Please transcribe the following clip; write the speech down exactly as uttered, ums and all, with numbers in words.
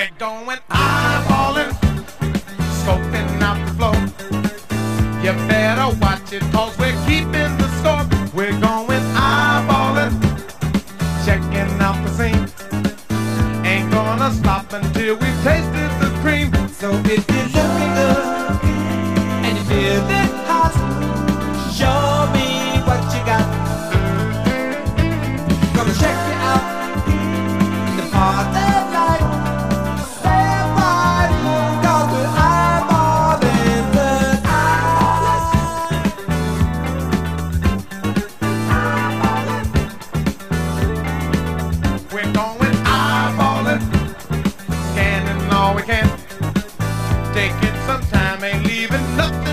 We're going eyeballing, scoping out the floor. You better watch it, cause we're keeping the score. We're going eyeballing, checking out the scene. Ain't gonna stop until we've tasted the cream. So if you're looking good and you feel it hot, show me what you got. Gonna check you out in the party life. Stand by, cause we're eyeballing the eyeballing. We're going eyeballing, scanning all we can. Taking some time, ain't leaving nothing.